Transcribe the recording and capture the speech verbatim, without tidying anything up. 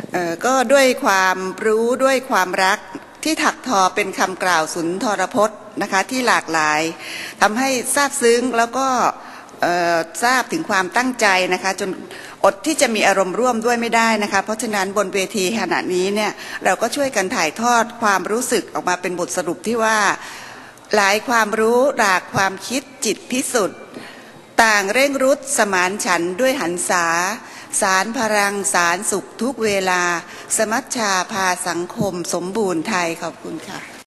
ก็ด้วยความรู้ด้วยความรักที่ถักทอเป็นคำกล่าวสุนทรพจน์นะคะที่หลากหลายทำให้ซาบซึ้งแล้วก็ทราบถึงความตั้งใจนะคะจนอดที่จะมีอารมณ์ร่วมด้วยไม่ได้นะคะเพราะฉะนั้นบนเวทีขณะนี้เนี่ยเราก็ช่วยกันถ่ายทอดความรู้สึกออกมาเป็นบทสรุปที่ว่าหลายความรู้หลากความคิดจิตพิสุทธิ์ต่างเร่งรุดสมานฉันท์ด้วยหันษาสารพลังสารสุขทุกเวลาสมัชชาพาสังคมสมบูรณ์ไทยขอบคุณค่ะ